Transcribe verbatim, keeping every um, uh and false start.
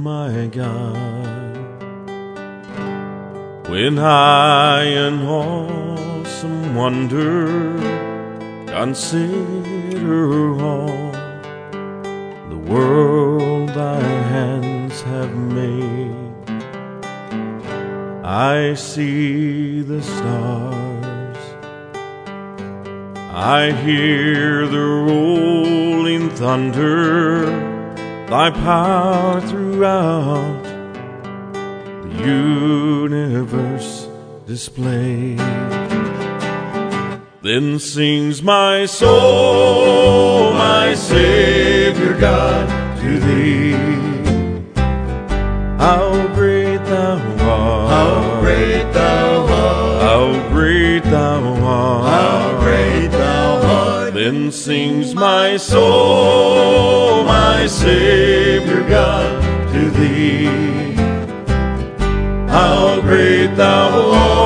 my God. When I in awesome wonder consider all the world thy hands have made, I see the stars, I hear the rolling thunder, thy power throughout the universe displayed. Then sings my soul, my Savior God, to thee. How great thou art, How great thou art, how great thou art, how great thou art. Then sings my soul, my Savior God, to thee. How great thou art,